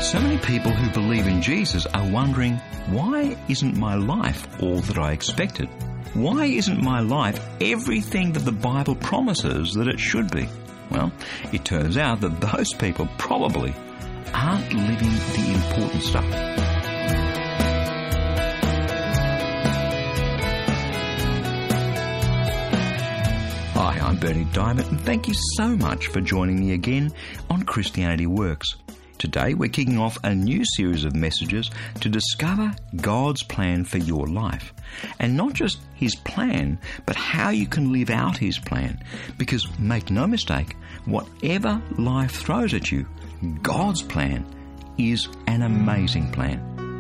So many people who believe in Jesus are wondering, why isn't my life all that I expected? Why isn't my life everything that the Bible promises that it should be? Well, it turns out that those people probably aren't living the important stuff. Hi, I'm Bernie Diamond, and thank you so much for joining me again on Christianity Works. Today we're kicking off a new series of messages to discover God's plan for your life. And not just His plan, but how you can live out His plan. Because make no mistake, whatever life throws at you, God's plan is an amazing plan.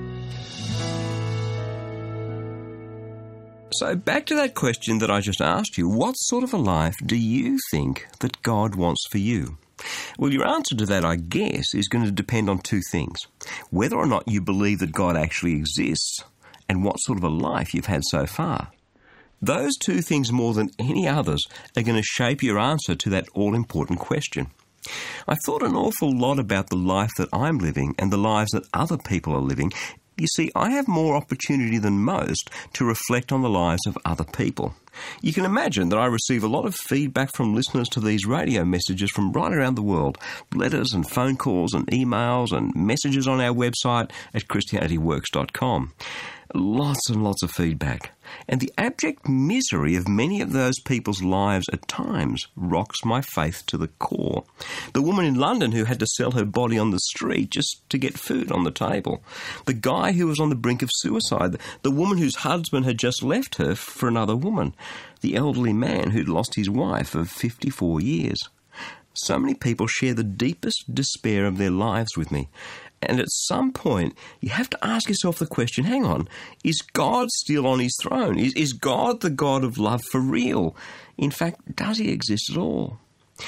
So back to that question that I just asked you, what sort of a life do you think that God wants for you? Well, your answer to that, I guess, is going to depend on two things. Whether or not you believe that God actually exists and what sort of a life you've had so far. Those two things more than any others are going to shape your answer to that all-important question. I've thought an awful lot about the life that I'm living and the lives that other people are living. You see, I have more opportunity than most to reflect on the lives of other people. You can imagine that I receive a lot of feedback from listeners to these radio messages from right around the world. Letters and phone calls and emails and messages on our website at ChristianityWorks.com. Lots and lots of feedback. And the abject misery of many of those people's lives at times rocks my faith to the core. The woman in London who had to sell her body on the street just to get food on the table. The guy who was on the brink of suicide. The woman whose husband had just left her for another woman. The elderly man who'd lost his wife of 54 years. So many people share the deepest despair of their lives with me. And at some point, you have to ask yourself the question, hang on, is God still on His throne? Is God the God of love for real? In fact, does He exist at all?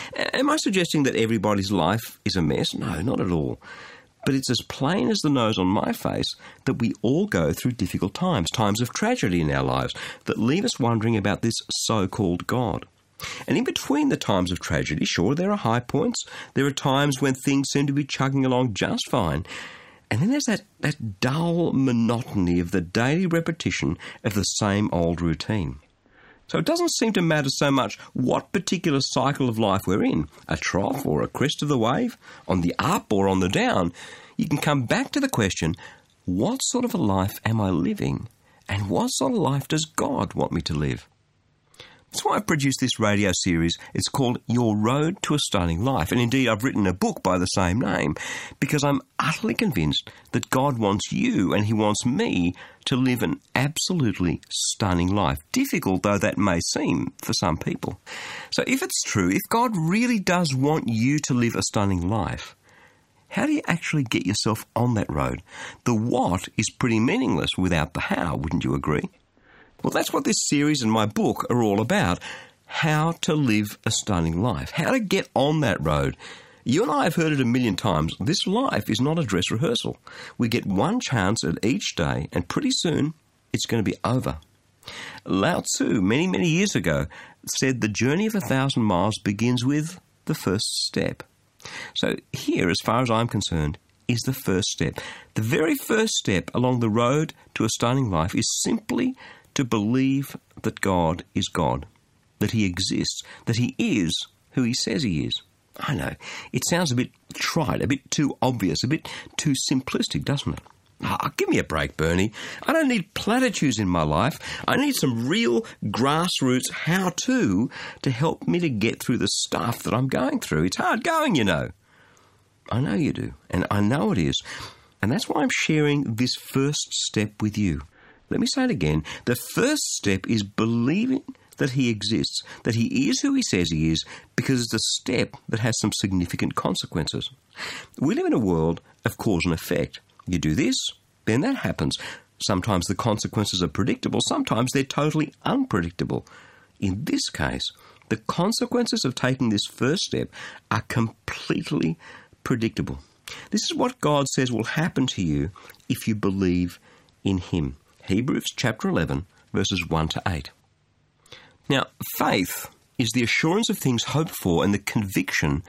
Am I suggesting that everybody's life is a mess? No, not at all. But it's as plain as the nose on my face that we all go through difficult times, times of tragedy in our lives that leave us wondering about this so-called God. And in between the times of tragedy, sure, there are high points. There are times when things seem to be chugging along just fine. And then there's that dull monotony of the daily repetition of the same old routine. So it doesn't seem to matter so much what particular cycle of life we're in, a trough or a crest of the wave, on the up or on the down. You can come back to the question, what sort of a life am I living? And what sort of life does God want me to live? That's why I've produced this radio series. It's called Your Road to a Stunning Life. And indeed, I've written a book by the same name because I'm utterly convinced that God wants you and He wants me to live an absolutely stunning life, difficult though that may seem for some people. So if it's true, if God really does want you to live a stunning life, how do you actually get yourself on that road? The what is pretty meaningless without the how, wouldn't you agree? Well, that's what this series and my book are all about. How to live a stunning life. How to get on that road. You and I have heard it a million times. This life is not a dress rehearsal. We get one chance at each day, and pretty soon it's going to be over. Lao Tzu, many, many years ago, said the journey of 1,000 miles begins with the first step. So here, as far as I'm concerned, is the first step. The very first step along the road to a stunning life is simply to believe that God is God, that He exists, that He is who He says He is. I know, it sounds a bit trite, a bit too obvious, a bit too simplistic, doesn't it? Give me a break, Bernie. I don't need platitudes in my life. I need some real grassroots how-to help me to get through the stuff that I'm going through. It's hard going, you know. I know you do, and I know it is. And that's why I'm sharing this first step with you. Let me say it again. The first step is believing that He exists, that He is who He says He is, because it's a step that has some significant consequences. We live in a world of cause and effect. You do this, then that happens. Sometimes the consequences are predictable, sometimes they're totally unpredictable. In this case, the consequences of taking this first step are completely predictable. This is what God says will happen to you if you believe in Him. Hebrews chapter 11, verses 1 to 8. Now, faith is the assurance of things hoped for and the conviction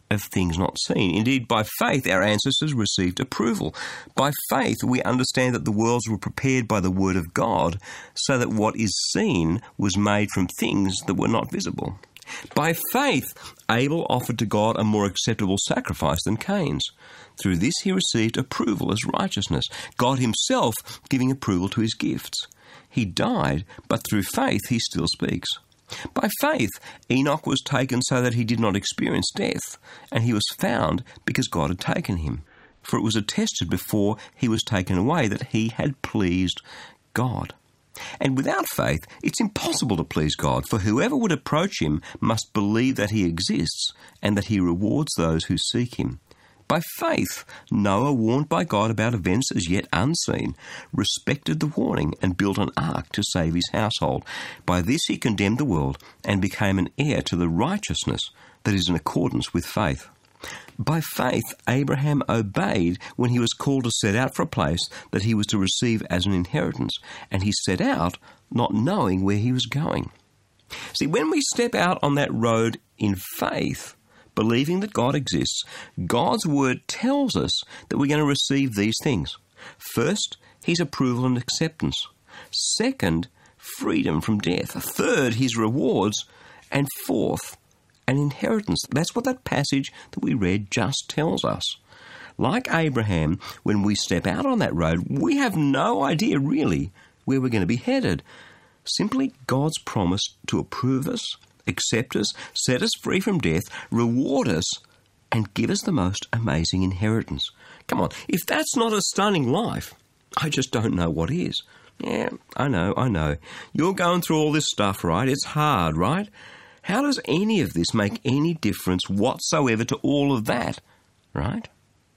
of things not seen. Indeed, by faith, our ancestors received approval. By faith, we understand that the worlds were prepared by the word of God, so that what is seen was made from things that were not visible. By faith, Abel offered to God a more acceptable sacrifice than Cain's. Through this, he received approval as righteousness, God himself giving approval to his gifts. He died, but through faith he still speaks. By faith, Enoch was taken so that he did not experience death, and he was found because God had taken him. For it was attested before he was taken away that he had pleased God. And without faith, it's impossible to please God, for whoever would approach him must believe that he exists and that he rewards those who seek him. By faith, Noah, warned by God about events as yet unseen, respected the warning and built an ark to save his household. By this he condemned the world and became an heir to the righteousness that is in accordance with faith. By faith, Abraham obeyed when he was called to set out for a place that he was to receive as an inheritance, and he set out not knowing where he was going. See, when we step out on that road in faith, believing that God exists, God's word tells us that we're going to receive these things. First, his approval and acceptance. Second, freedom from death. Third, his rewards. And fourth, an inheritance. That's what that passage that we read just tells us. Like Abraham, when we step out on that road, we have no idea really where we're going to be headed. Simply God's promise to approve us, accept us, set us free from death, reward us, and give us the most amazing inheritance. Come on, if that's not a stunning life, I just don't know what is. Yeah, I know. You're going through all this stuff, right? It's hard, right? How does any of this make any difference whatsoever to all of that, right?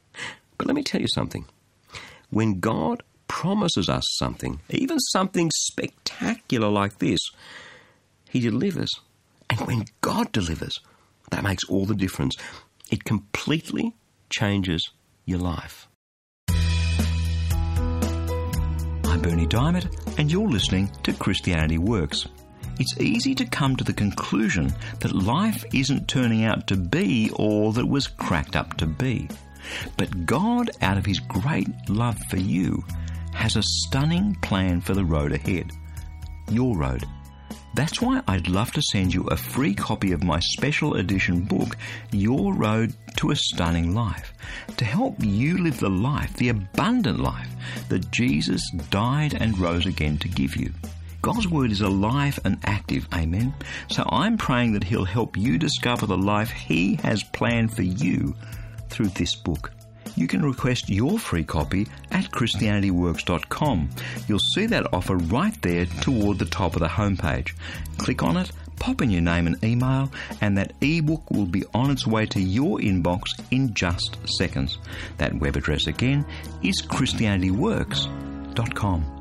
But let me tell you something. When God promises us something, even something spectacular like this, he delivers. And when God delivers, that makes all the difference. It completely changes your life. I'm Bernie Diamond, and you're listening to Christianity Works. It's easy to come to the conclusion that life isn't turning out to be all that it was cracked up to be. But God, out of his great love for you, has a stunning plan for the road ahead. Your road. That's why I'd love to send you a free copy of my special edition book, Your Road to a Stunning Life, to help you live the life, the abundant life, that Jesus died and rose again to give you. God's Word is alive and active, amen? So I'm praying that he'll help you discover the life he has planned for you through this book. You can request your free copy at ChristianityWorks.com. You'll see that offer right there toward the top of the homepage. Click on it, pop in your name and email, and that ebook will be on its way to your inbox in just seconds. That web address again is ChristianityWorks.com.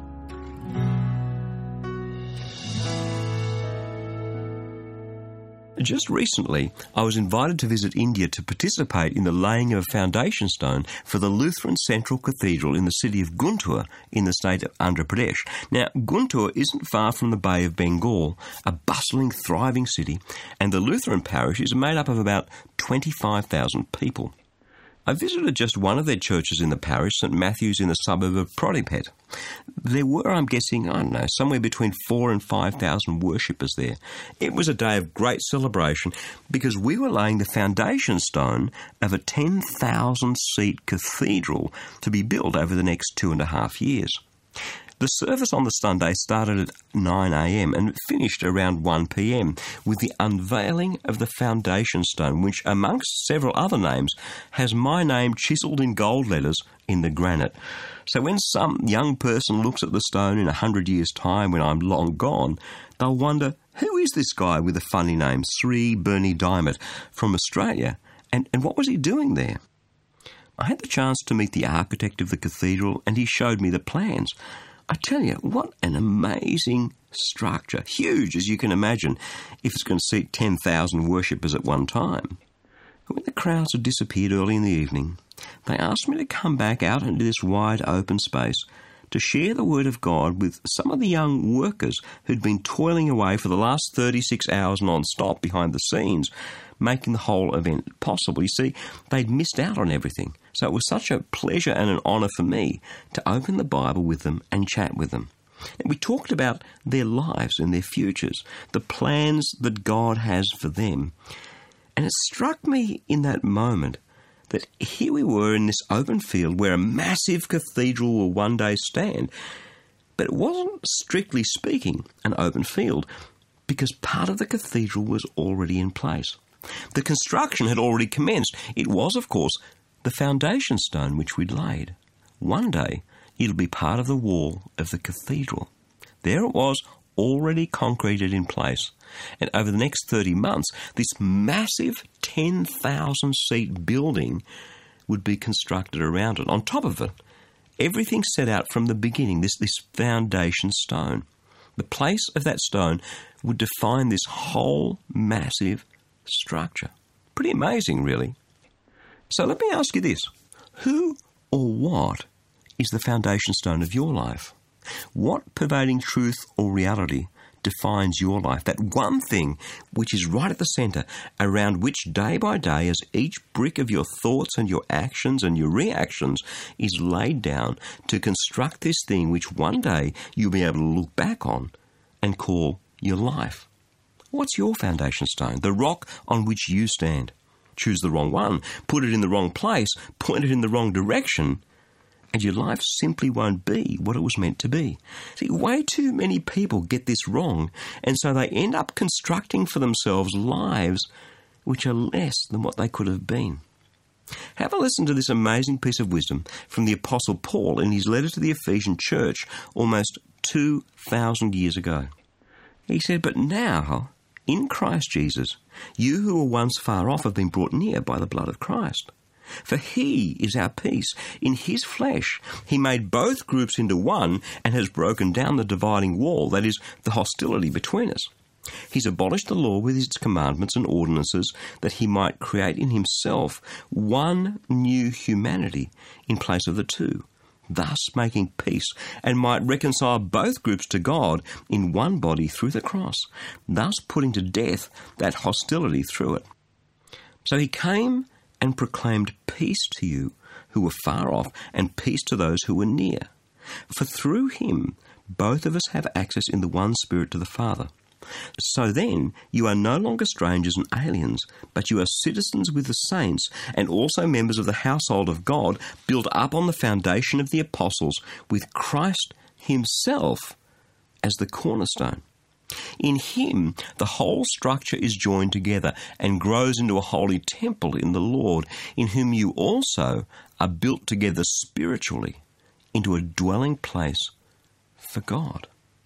Just recently, I was invited to visit India to participate in the laying of a foundation stone for the Lutheran Central Cathedral in the city of Guntur in the state of Andhra Pradesh. Now, Guntur isn't far from the Bay of Bengal, a bustling, thriving city, and the Lutheran parish is made up of about 25,000 people. I visited just one of their churches in the parish, St Matthew's in the suburb of Prodipet. There were, I'm guessing, somewhere between 4,000 and 5,000 worshippers there. It was a day of great celebration because we were laying the foundation stone of a 10,000-seat cathedral to be built over the next 2.5 years. The service on the Sunday started at 9 a.m. and finished around 1 p.m. with the unveiling of the foundation stone, which, amongst several other names, has my name chiselled in gold letters in the granite. So when some young person looks at the stone in 100 years' time when I'm long gone, they'll wonder, who is this guy with the funny name, Sri Bernie Diamond, from Australia, and what was he doing there? I had the chance to meet the architect of the cathedral, and he showed me the plans. I tell you, what an amazing structure. Huge, as you can imagine, if it's going to seat 10,000 worshippers at one time. When the crowds had disappeared early in the evening, they asked me to come back out into this wide open space to share the Word of God with some of the young workers who'd been toiling away for the last 36 hours non-stop behind the scenes, making the whole event possible. You see, they'd missed out on everything. So it was such a pleasure and an honour for me to open the Bible with them and chat with them. And we talked about their lives and their futures, the plans that God has for them. And it struck me in that moment that here we were in this open field where a massive cathedral will one day stand. But it wasn't, strictly speaking, an open field, because part of the cathedral was already in place. The construction had already commenced. It was, of course, the foundation stone which we'd laid. One day, it'll be part of the wall of the cathedral. There it was, already concreted in place. And over the next 30 months, this massive 10,000-seat building would be constructed around it. On top of it, everything set out from the beginning, this foundation stone. The place of that stone would define this whole massive structure. Pretty amazing, really. So let me ask you this. Who or what is the foundation stone of your life? What pervading truth or reality defines your life? That one thing which is right at the centre, around which day by day, as each brick of your thoughts and your actions and your reactions is laid down to construct this thing which one day you'll be able to look back on and call your life. What's your foundation stone? The rock on which you stand. Choose the wrong one, put it in the wrong place, point it in the wrong direction, and your life simply won't be what it was meant to be. See, way too many people get this wrong, and so they end up constructing for themselves lives which are less than what they could have been. Have a listen to this amazing piece of wisdom from the Apostle Paul in his letter to the Ephesian church almost 2,000 years ago. He said, "But now, in Christ Jesus, you who were once far off have been brought near by the blood of Christ. For he is our peace. In his flesh he made both groups into one and has broken down the dividing wall, that is, the hostility between us. He's abolished the law with its commandments and ordinances, that he might create in himself one new humanity in place of the two, thus making peace, and might reconcile both groups to God in one body through the cross, thus putting to death that hostility through it. So he came and proclaimed peace to you who were far off, and peace to those who were near. For through him both of us have access in the one Spirit to the Father. So then you are no longer strangers and aliens, but you are citizens with the saints, and also members of the household of God, built up on the foundation of the apostles, with Christ himself as the cornerstone. In him, the whole structure is joined together and grows into a holy temple in the Lord, in whom you also are built together spiritually into a dwelling place for God."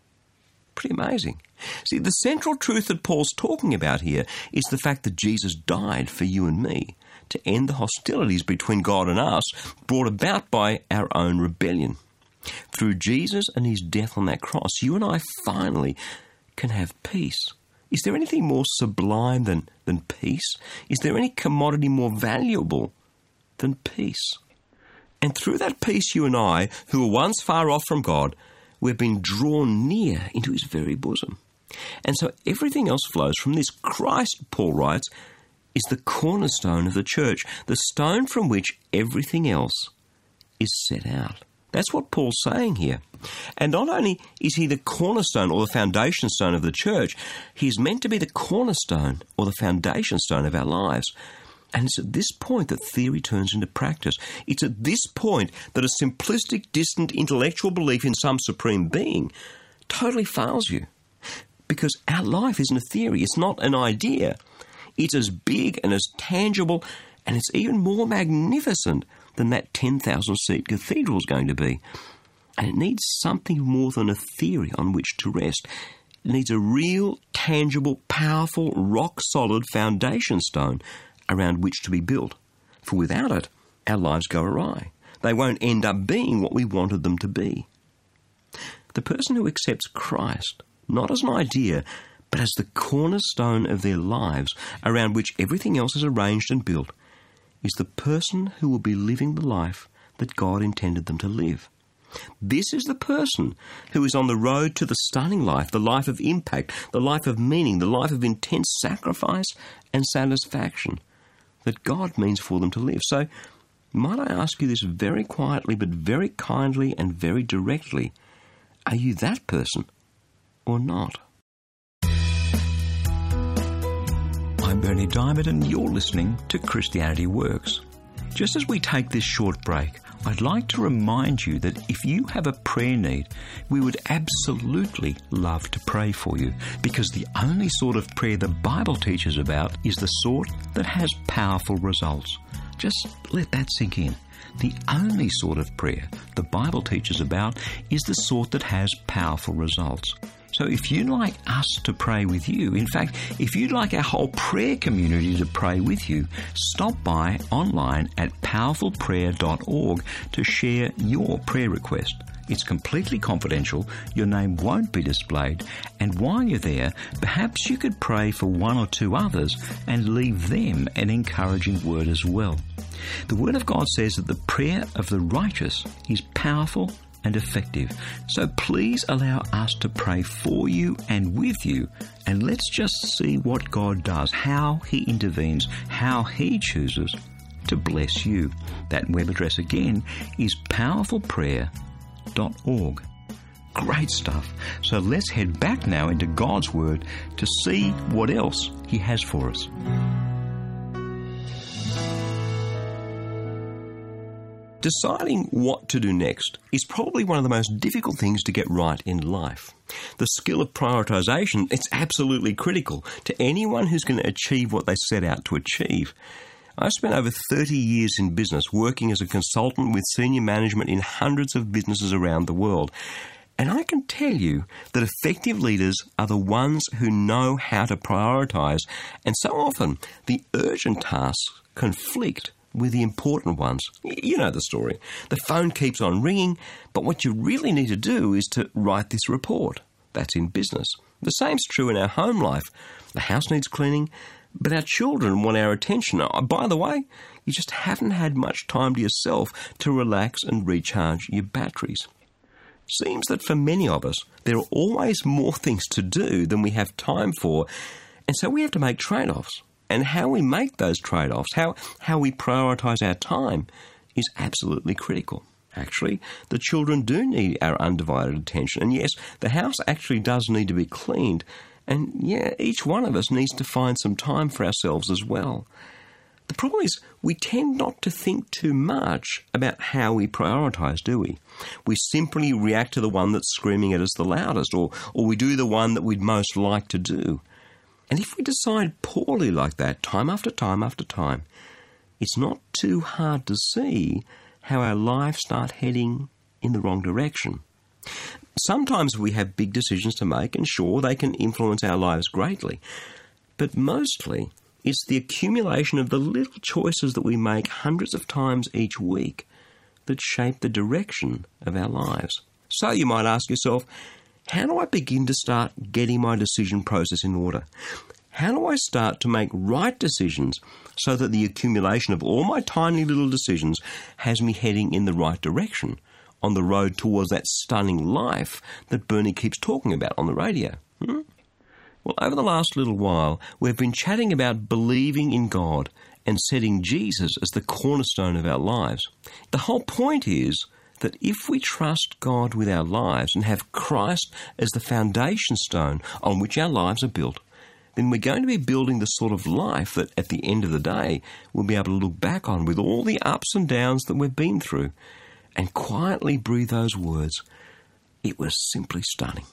Pretty amazing. See, the central truth that Paul's talking about here is the fact that Jesus died for you and me to end the hostilities between God and us brought about by our own rebellion. Through Jesus and his death on that cross, you and I finally can have peace. Is there anything more sublime than peace? Is there any commodity more valuable than peace? And through that peace, you and I, who were once far off from God, we've been drawn near into his very bosom. And so everything else flows from this. Christ, Paul writes, is the cornerstone of the church, the stone from which everything else is set out. That's what Paul's saying here. And not only is he the cornerstone or the foundation stone of the church, he is meant to be the cornerstone or the foundation stone of our lives. And it's at this point that theory turns into practice. It's at this point that a simplistic, distant, intellectual belief in some supreme being totally fails you. Because our life isn't a theory, it's not an idea. It's as big and as tangible, and it's even more magnificent than that 10,000-seat cathedral is going to be. And it needs something more than a theory on which to rest. It needs a real, tangible, powerful, rock-solid foundation stone around which to be built. For without it, our lives go awry. They won't end up being what we wanted them to be. The person who accepts Christ, not as an idea, but as the cornerstone of their lives, around which everything else is arranged and built, is the person who will be living the life that God intended them to live. This is the person who is on the road to the stunning life, the life of impact, the life of meaning, the life of intense sacrifice and satisfaction that God means for them to live. So, might I ask you this very quietly, but very kindly and very directly? Are you that person or not? I'm Bernie Diamond and you're listening to Christianity Works. Just as we take this short break, I'd like to remind you that if you have a prayer need, we would absolutely love to pray for you, because the only sort of prayer the Bible teaches about is the sort that has powerful results. Just let that sink in. The only sort of prayer the Bible teaches about is the sort that has powerful results. So if you'd like us to pray with you, in fact, if you'd like our whole prayer community to pray with you, stop by online at powerfulprayer.org to share your prayer request. It's completely confidential, your name won't be displayed, and while you're there, perhaps you could pray for one or two others and leave them an encouraging word as well. The Word of God says that the prayer of the righteous is powerful and effective. So please allow us to pray for you and with you, and let's just see what God does, how He intervenes, how He chooses to bless you. That web address again is powerfulprayer.org. Great stuff. So let's head back now into God's Word to see what else He has for us. Deciding what to do next is probably one of the most difficult things to get right in life. The skill of prioritization, it's absolutely critical to anyone who's going to achieve what they set out to achieve. I spent over 30 years in business working as a consultant with senior management in hundreds of businesses around the world. And I can tell you that effective leaders are the ones who know how to prioritize, and so often the urgent tasks conflict with the important ones. You know the story. The phone keeps on ringing, but what you really need to do is to write this report. That's in business. The same's true in our home life. The house needs cleaning, but our children want our attention. Oh, by the way, you just haven't had much time to yourself to relax and recharge your batteries. Seems that for many of us, there are always more things to do than we have time for, and so we have to make trade-offs. And how we make those trade-offs, how we prioritise our time, is absolutely critical. Actually, the children do need our undivided attention. And yes, the house actually does need to be cleaned. And yeah, each one of us needs to find some time for ourselves as well. The problem is we tend not to think too much about how we prioritise, do we? We simply react to the one that's screaming at us the loudest, or we do the one that we'd most like to do. And if we decide poorly like that, time after time after time, it's not too hard to see how our lives start heading in the wrong direction. Sometimes we have big decisions to make, and sure, they can influence our lives greatly. But mostly, it's the accumulation of the little choices that we make hundreds of times each week that shape the direction of our lives. So you might ask yourself, how do I begin to start getting my decision process in order? How do I start to make right decisions so that the accumulation of all my tiny little decisions has me heading in the right direction on the road towards that stunning life that Bernie keeps talking about on the radio? Well, over the last little while, we've been chatting about believing in God and setting Jesus as the cornerstone of our lives. The whole point is that if we trust God with our lives and have Christ as the foundation stone on which our lives are built, then we're going to be building the sort of life that at the end of the day we'll be able to look back on with all the ups and downs that we've been through and quietly breathe those words, "It was simply stunning."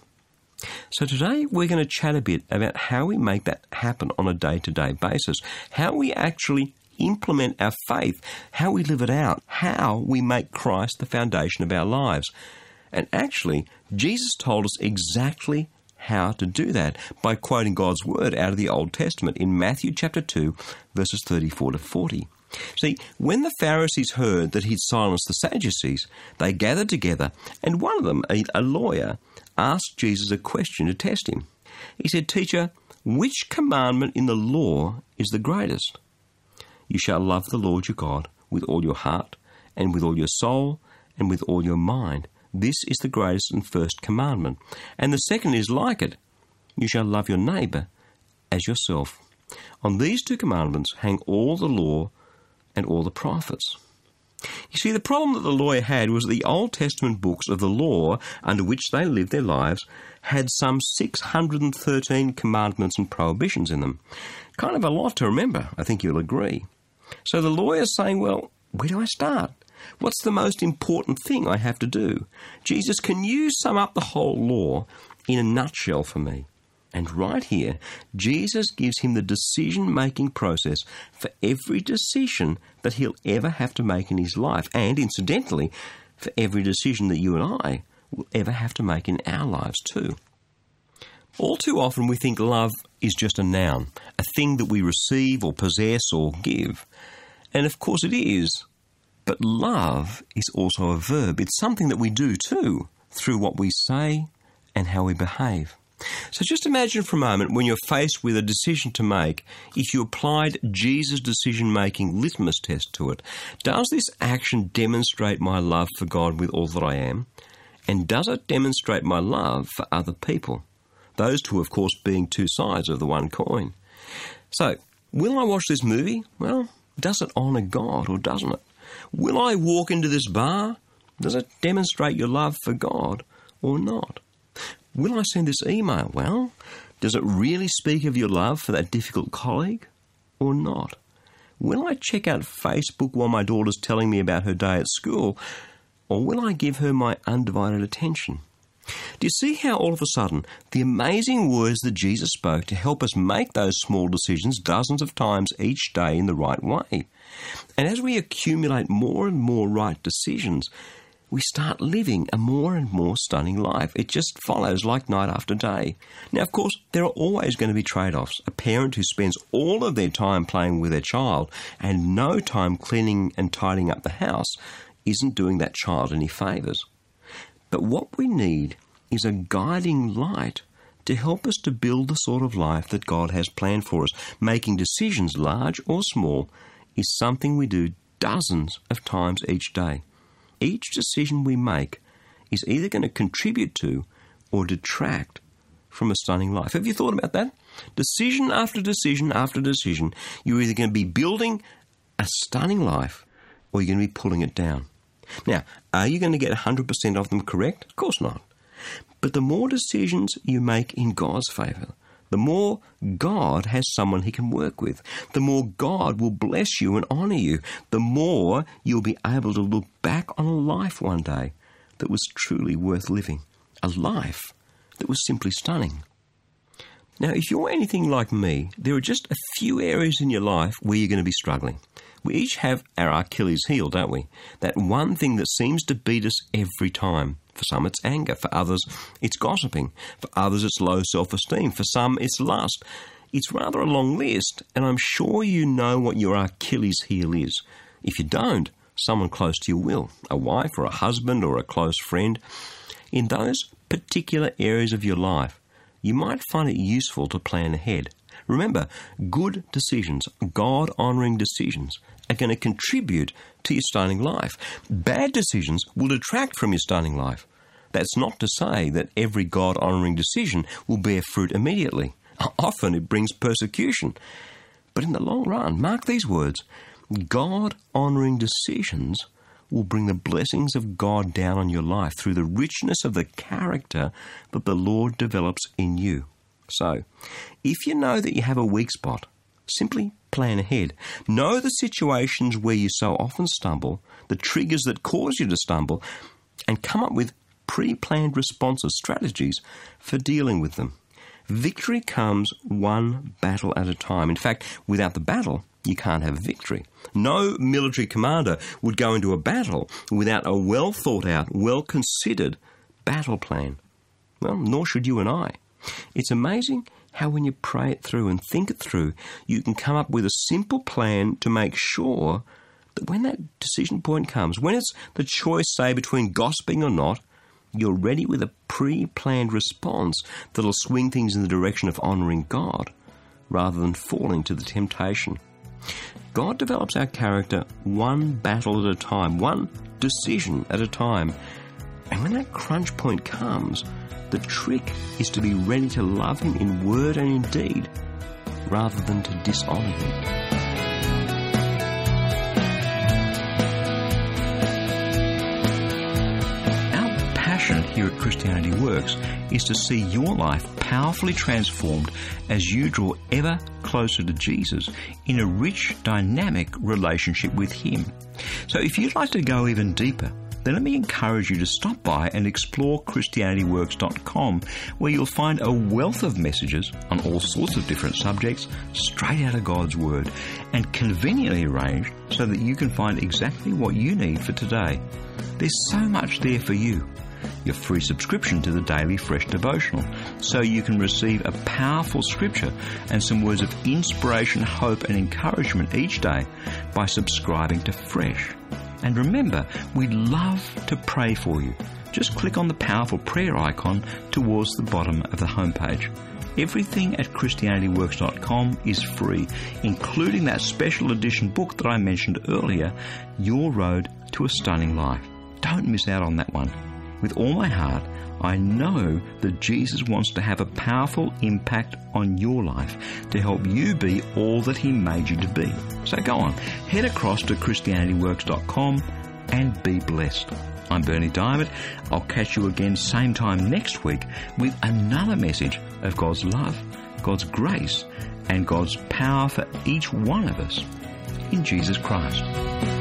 So today we're going to chat a bit about how we make that happen on a day-to-day basis, how we actually implement our faith, how we live it out, how we make Christ the foundation of our lives. And actually, Jesus told us exactly how to do that by quoting God's word out of the Old Testament in Matthew chapter 2, verses 34 to 40. See, when the Pharisees heard that he'd silenced the Sadducees, they gathered together, and one of them, a lawyer, asked Jesus a question to test him. He said, "Teacher, which commandment in the law is the greatest?" "You shall love the Lord your God with all your heart and with all your soul and with all your mind, This is the greatest and first commandment. And the second is like it. You shall love your neighbour as yourself. On these two commandments hang all the law and all the prophets. You see, the problem that the lawyer had was that the Old Testament books of the law under which they lived their lives had some 613 commandments and prohibitions in them. Kind of a lot to remember, I think you'll agree. So the lawyer's saying, well, where do I start? What's the most important thing I have to do? Jesus, can you sum up the whole law in a nutshell for me? And right here, Jesus gives him the decision-making process for every decision that he'll ever have to make in his life, and incidentally, for every decision that you and I will ever have to make in our lives too. All too often we think love is just a noun, a thing that we receive or possess or give. And of course it is, but love is also a verb. It's something that we do too, through what we say and how we behave. So just imagine for a moment when you're faced with a decision to make, if you applied Jesus' decision-making litmus test to it. Does this action demonstrate my love for God with all that I am? And does it demonstrate my love for other people? Those two, of course, being two sides of the one coin. So, will I watch this movie? Well, does it honour God or doesn't it? Will I walk into this bar? Does it demonstrate your love for God or not? Will I send this email? Well, does it really speak of your love for that difficult colleague or not? Will I check out Facebook while my daughter's telling me about her day at school, or will I give her my undivided attention? Do you see how all of a sudden the amazing words that Jesus spoke to help us make those small decisions dozens of times each day in the right way? And as we accumulate more and more right decisions, we start living a more and more stunning life. It just follows like night after day. Now, of course, there are always going to be trade-offs. A parent who spends all of their time playing with their child and no time cleaning and tidying up the house isn't doing that child any favours. But what we need is a guiding light to help us to build the sort of life that God has planned for us. Making decisions, large or small, is something we do dozens of times each day. Each decision we make is either going to contribute to or detract from a stunning life. Have you thought about that? Decision after decision after decision, you're either going to be building a stunning life or you're going to be pulling it down. Now, are you going to get 100% of them correct? Of course not. But the more decisions you make in God's favour, the more God has someone he can work with. The more God will bless you and honour you. The more you'll be able to look back on a life one day that was truly worth living. A life that was simply stunning. Now, if you're anything like me, there are just a few areas in your life where you're going to be struggling. We each have our Achilles heel, don't we? That one thing that seems to beat us every time. For some, it's anger. For others, it's gossiping. For others, it's low self-esteem. For some, it's lust. It's rather a long list, and I'm sure you know what your Achilles heel is. If you don't, someone close to you will. A wife or a husband or a close friend. In those particular areas of your life, you might find it useful to plan ahead. Remember, good decisions, God-honouring decisions, are going to contribute to your stunning life. Bad decisions will detract from your stunning life. That's not to say that every God-honouring decision will bear fruit immediately. Often it brings persecution. But in the long run, mark these words, God-honouring decisions will bring the blessings of God down on your life through the richness of the character that the Lord develops in you. So, if you know that you have a weak spot, simply plan ahead. Know the situations where you so often stumble, the triggers that cause you to stumble, and come up with pre-planned responses, strategies for dealing with them. Victory comes one battle at a time. In fact, without the battle, you can't have victory. No military commander would go into a battle without a well-thought-out, well-considered battle plan. Well, nor should you and I. It's amazing how when you pray it through and think it through, you can come up with a simple plan to make sure that when that decision point comes, when it's the choice, say, between gossiping or not, you're ready with a pre-planned response that'll swing things in the direction of honouring God rather than falling to the temptation. God develops our character one battle at a time, one decision at a time. And when that crunch point comes, the trick is to be ready to love him in word and in deed, rather than to dishonour him. Here at Christianity Works is to see your life powerfully transformed as you draw ever closer to Jesus in a rich, dynamic relationship with him. So if you'd like to go even deeper, then let me encourage you to stop by and explore ChristianityWorks.com, where you'll find a wealth of messages on all sorts of different subjects straight out of God's Word and conveniently arranged so that you can find exactly what you need for today. There's so much there for you. Your free subscription to the Daily Fresh Devotional, so you can receive a powerful scripture and some words of inspiration, hope and encouragement each day by subscribing to Fresh. And remember, we'd love to pray for you. Just click on the powerful prayer icon towards the bottom of the homepage. Everything at ChristianityWorks.com is free, including that special edition book that I mentioned earlier, Your Road to a Stunning Life. Don't miss out on that one. With all my heart, I know that Jesus wants to have a powerful impact on your life to help you be all that he made you to be. So go on, head across to ChristianityWorks.com and be blessed. I'm Bernie Diamond. I'll catch you again same time next week with another message of God's love, God's grace, and God's power for each one of us in Jesus Christ.